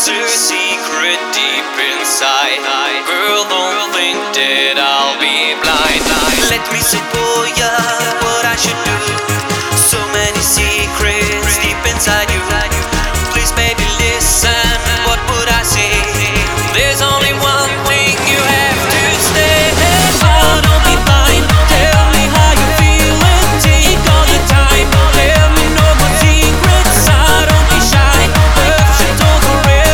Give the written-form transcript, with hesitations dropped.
There's a secret deep inside. Girl, don't think that I'll be blind. Let me support